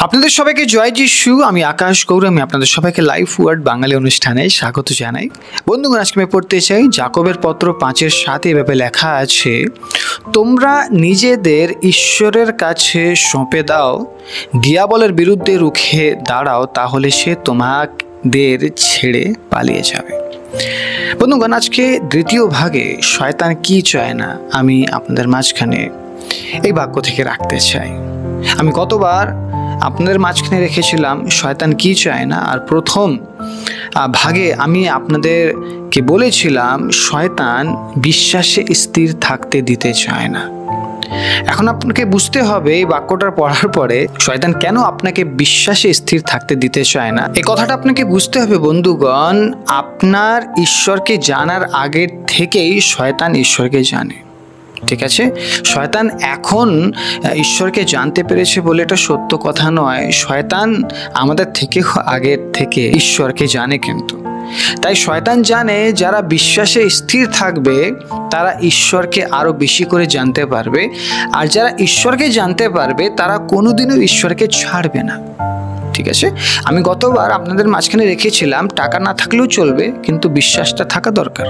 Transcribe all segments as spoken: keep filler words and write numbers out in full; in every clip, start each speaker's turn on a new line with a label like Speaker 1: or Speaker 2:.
Speaker 1: আপনাদের সবাইকে জয় যিশু। আমি আকাশ গৌর, আমি আপনাদের সবাইকে লাইফ ওয়ার্ড বাঙালি অনুষ্ঠানে স্বাগত জানাই। বন্ধুগণ, আজকে আমি পড়তে চাই যাকবের পত্র পাঁচের সাথে এভাবে লেখা আছে, তোমরা নিজেদের ঈশ্বরের কাছে সঁপে দাও, দিয়াবলের বিরুদ্ধে রুখে দাঁড়াও, তাহলে সে তোমাদের ছেড়ে পালিয়ে যাবে। বন্ধুগণ, আজকে দ্বিতীয় ভাগে শয়তান কি চায় না আমি আপনাদের মাঝখানে এই বাক্য থেকে রাখতে চাই। আমি গতবার আপনাদের মাঝখানে রেখেছিলাম শয়তান কি চায় না, আর প্রথম ভাগে আমি আপনাদেরকে বলেছিলাম শয়তান বিশ্বাসে স্থির থাকতে দিতে চায় না। এখন আপনাকে বুঝতে হবে এই বাক্যটা পড়ার পরে শয়তান কেন আপনাকে বিশ্বাসে স্থির থাকতে দিতে চায় না। এই কথাটা আপনাকে বুঝতে হবে বন্ধুগণ। আপনার ঈশ্বরকে জানার আগের থেকেই শয়তান ঈশ্বরকে জানে, ঠিক আছে? শয়তান এখন ঈশ্বরকে জানতে পেরেছে বলে এটা সত্য কথা নয়। শয়তান আমাদের থেকে আগের থেকে ঈশ্বরকে জানে, কিন্তু তাই শয়তান জানে যারা বিশ্বাসে স্থির থাকবে তারা ঈশ্বরকে আরো বেশি করে জানতে পারবে, আর যারা ঈশ্বরকে জানতে পারবে তারা কোনোদিনও ঈশ্বরকে ছাড়বে না, ঠিক আছে? আমি গতবার আপনাদের মাঝখানে রেখেছিলাম টাকা না থাকলেও চলবে, কিন্তু বিশ্বাসটা থাকা দরকার।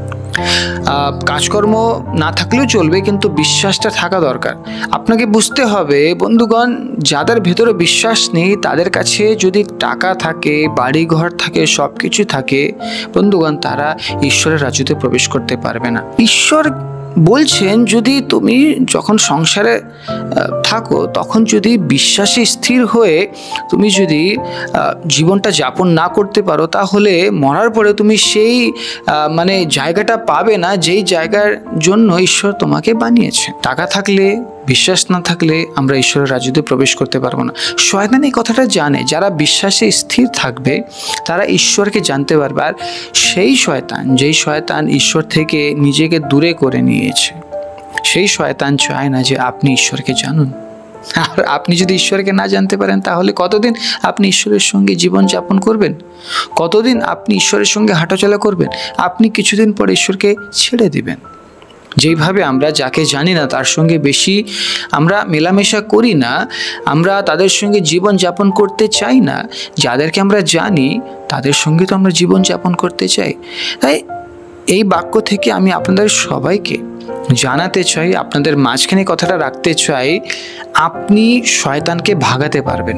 Speaker 1: কাজকর্ম না থাকলেও চলবে, কিন্তু বিশ্বাসটা থাকা দরকার। আপনাকে বুঝতে হবে বন্ধুগণ, যাদের ভেতরে বিশ্বাস নেই তাদের কাছে যদি টাকা থাকে, বাড়ি ঘর থাকে, সব কিছু থাকে বন্ধুগণ, তারা ঈশ্বরের রাজ্যতে প্রবেশ করতে পারবে না। ঈশ্বর বলছেন যদি তুমি যখন সংসারে থাকো তখন যদি বিশ্বাসে স্থির হয়ে তুমি যদি জীবনটা যাপন না করতে পারো, তাহলে মরার পরে তুমি সেই মানে জায়গাটা পাবে না যেই জায়গার জন্য ঈশ্বর তোমাকে বানিয়েছে। টাকা থাকলে, বিশ্বাস না থাকলে আমরা ঈশ্বরের রাজ্যতে প্রবেশ করতে পারবো না। শয়তান এই কথাটা জানে, যারা বিশ্বাসে স্থির থাকবে তারা ঈশ্বরকে জানতে পারবে। আর সেই শয়তান, যেই শয়তান ঈশ্বর থেকে নিজেকে দূরে করে নিয়েছে, সেই শয়তান চায় না যে আপনি ঈশ্বরকে জানুন। আর আপনি যদি ঈশ্বরকে না জানতে পারেন তাহলে কতদিন আপনি ঈশ্বরের সঙ্গে জীবন যাপন করবেন? কতদিন আপনি ঈশ্বরের সঙ্গে হাঁটাচলা করবেন? আপনি কিছুদিন পর ঈশ্বরকে ছেড়ে দিবেন। যেইভাবে আমরা যাকে জানি না তার সঙ্গে বেশি আমরা মেলামেশা করি না, আমরা তাদের সঙ্গে জীবন যাপন করতে চাই না, যাদেরকে আমরা জানি তাদের সঙ্গে তো আমরা জীবন যাপন করতে চাই। তাই এই বাক্য থেকে আমি আপনাদের সবাইকে জানাতে চাই, আপনাদের মাঝখানে কথাটা রাখতে চাই, আপনি শয়তানকে ভাগাতে পারবেন।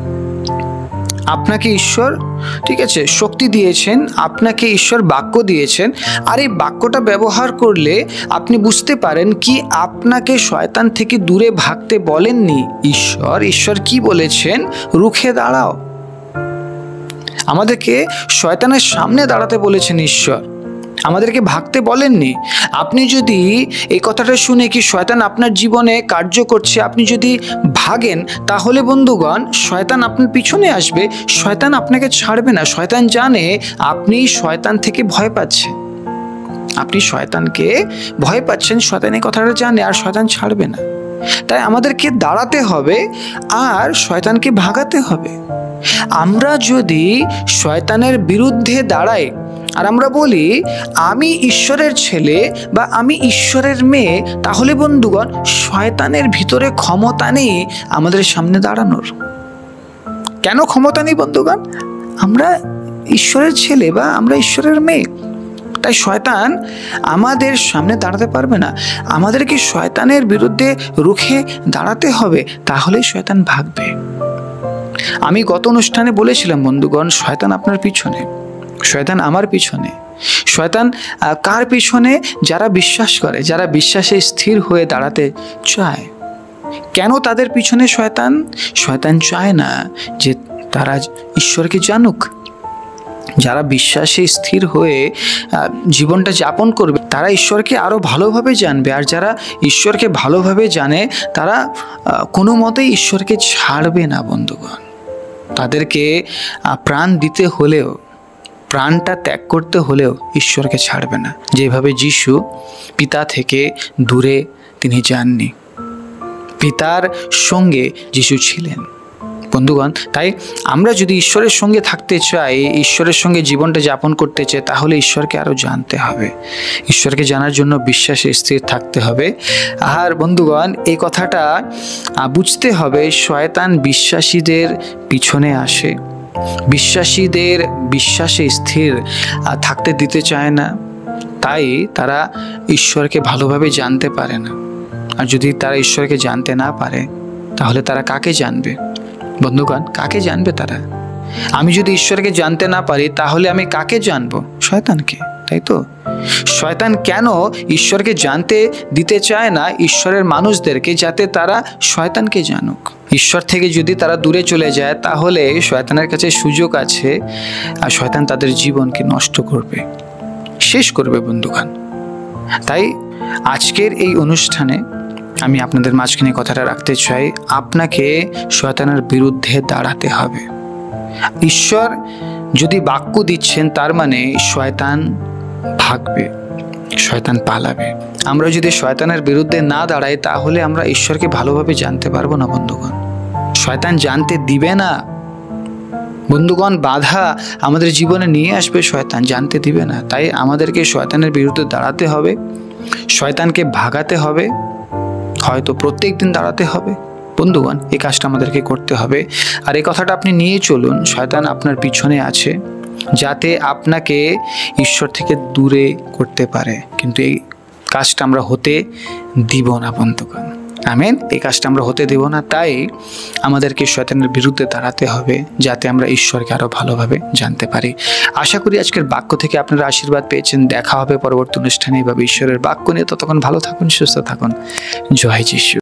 Speaker 1: আপনাকে ঈশ্বর, ঠিক আছে, শক্তি দিয়েছেন, আপনাকে ঈশ্বর বাক্য দিয়েছেন, আর এই বাক্যটা ব্যবহার করলে আপনি বুঝতে পারেন কি আপনাকে শয়তান থেকে দূরে ভাগতে বলেননি ঈশ্বর। ঈশ্বর কি বলেছেন? রুখে দাঁড়াও। আমাদেরকে শয়তানের সামনে দাঁড়াতে বলেছেন ঈশ্বর, আমাদেরকে ভাগতে বলেননি। আপনি যদি এই কথাটা শুনে কি শয়তান আপনার জীবনে কার্য করছে, আপনি যদি ভাগেন, তাহলে বন্ধুগণ শয়তান আপনার পিছনে আসবে, শয়তান আপনাকে ছাড়বে না। শয়তান জানে আপনি শয়তান থেকে ভয় পাচ্ছেন, আপনি শয়তানকে ভয় পাচ্ছেন, শয়তান এই কথাটা জানে, আর শয়তান ছাড়বে না। তাই আমাদেরকে দাঁড়াতে হবে আর শয়তানকে ভাগাতে হবে। আমরা যদি শয়তানের বিরুদ্ধে দাঁড়াই আর আমরা বলি আমি ঈশ্বরের ছেলে বা আমি ঈশ্বরের মেয়ে, তাহলে বন্ধুগণ শয়তানের ভিতরে ক্ষমতা নেই আমাদের সামনে দাঁড়ানোর। কেন ক্ষমতা নেই বন্ধুগণ? আমরা ঈশ্বরের ছেলে বা আমরা ঈশ্বরের মেয়ে, তাই শয়তান আমাদের সামনে দাঁড়াতে পারবে না। আমাদেরকে শয়তানের বিরুদ্ধে রুখে দাঁড়াতে হবে, তাহলেই শয়তান ভাগবে। আমি গত অনুষ্ঠানে বলেছিলাম বন্ধুগণ, শয়তান আপনার পিছনে, শয়তান আমার পিছনে। শয়তান কার পিছনে? যারা বিশ্বাস করে, যারা বিশ্বাসে স্থির হয়ে দাঁড়াতে চায়। কেন তাদের পিছনে শয়তান? শয়তান চায় না যে তারা ঈশ্বরকে জানুক। যারা বিশ্বাসে স্থির হয়ে জীবনটা যাপন করবে তারা ঈশ্বরকে আরো ভালোভাবে জানবে, আর যারা ঈশ্বরকে ভালোভাবে জানে তারা কোনো মতেই ঈশ্বরকে ছাড়বে না বন্ধুগণ। তাদেরকে প্রাণ দিতে হলেও, প্রাণটা ত্যাগ করতে হলেও ঈশ্বরকে ছাড়বে না। যেভাবে যিশু পিতা থেকে দূরে তিনি যাননি, পিতার সঙ্গে যিশু ছিলেন। বন্ধুগণ, তাই আমরা যদি ঈশ্বরের সঙ্গে থাকতে চাই, ঈশ্বরের সঙ্গে জীবনটা যাপন করতে চাই, তাহলে ঈশ্বরকে আরও জানতে হবে। ঈশ্বরকে জানার জন্য বিশ্বাসে স্থির থাকতে হবে। আর বন্ধুগণ, এই কথাটা বুঝতে হবে, শয়তান বিশ্বাসীদের পিছনে আসে, বিশ্বাসীদের বিশ্বাসে স্থির থাকতে দিতে চায় না, তাই তারা ঈশ্বরকে ভালোভাবে জানতে পারে না। আর যদি তারা ঈশ্বরকে জানতে না পারে, তাহলে তারা কাকে জানবে? বন্ধুগণ, কাকে জানবে তারা? আমি যদি ঈশ্বরকে জানতে না পারি, তাহলে আমি কাকে জানবো? শয়তানকে, তাই তো? শয়তান কেন ঈশ্বরকে জানতে দিতে চায় না ঈশ্বরের মানুষদেরকে, যাতে তারা শয়তানকে জানুক। ঈশ্বর থেকে যদি তারা দূরে চলে যায়, তাহলে শয়তানের কাছে সুযোগ আছে, আর শয়তান তাদের জীবনকে নষ্ট করবে, শেষ করবে বন্ধুগণ। তাই আজকের এই অনুষ্ঠানে আমি আপনাদের মাঝখানে কথাটা রাখতে চাই, আপনাকে শয়তানের বিরুদ্ধে দাঁড়াতে হবে। ঈশ্বর যদি বাক্য দিচ্ছেন, তার মানে শয়তান ভাগবে, শয়তান পালাবে। আমরা যদি শয়তানের বিরুদ্ধে না দাঁড়াই, তাহলে আমরা ঈশ্বরকে ভালোভাবে জানতে পারবো না বন্ধুগণ। শয়তান জানতে দিবে না বন্ধুগণ, বাধা আমাদের জীবনে নিয়ে আসবে শয়তান, জানতে দিবে না। তাই আমাদেরকে শয়তানের বিরুদ্ধে দাঁড়াতে হবে, শয়তানকে ভাগাতে হবে, হয়তো প্রত্যেক দিন দাঁড়াতে হবে। বন্ধুগণ, এই কাজটা আমাদেরকে করতে হবে। আর এই কথাটা আপনি নিয়ে চলুন, শয়তান আপনার পিছনে আছে, যাতে আপনাকে ঈশ্বর থেকে দূরে করতে পারে, কিন্তু এই কাজটা আমরা হতে দিব না বন্ধুগণ। আমেন। এই কাজটা আমরা হতে দেব না। তাই আমাদেরকে শয়তানের বিরুদ্ধে দাঁড়াতে হবে, যাতে আমরা ঈশ্বরকে আরো ভালোভাবে জানতে পারি। আশা করি আজকের বাক্য থেকে আপনারা আশীর্বাদ পেয়েছেন। দেখা হবে পরবর্তী অনুষ্ঠানে এভাবে ঈশ্বরের বাক্য নিয়ে। ততক্ষণ ভালো থাকুন, সুস্থ থাকুন। জয় যিশু।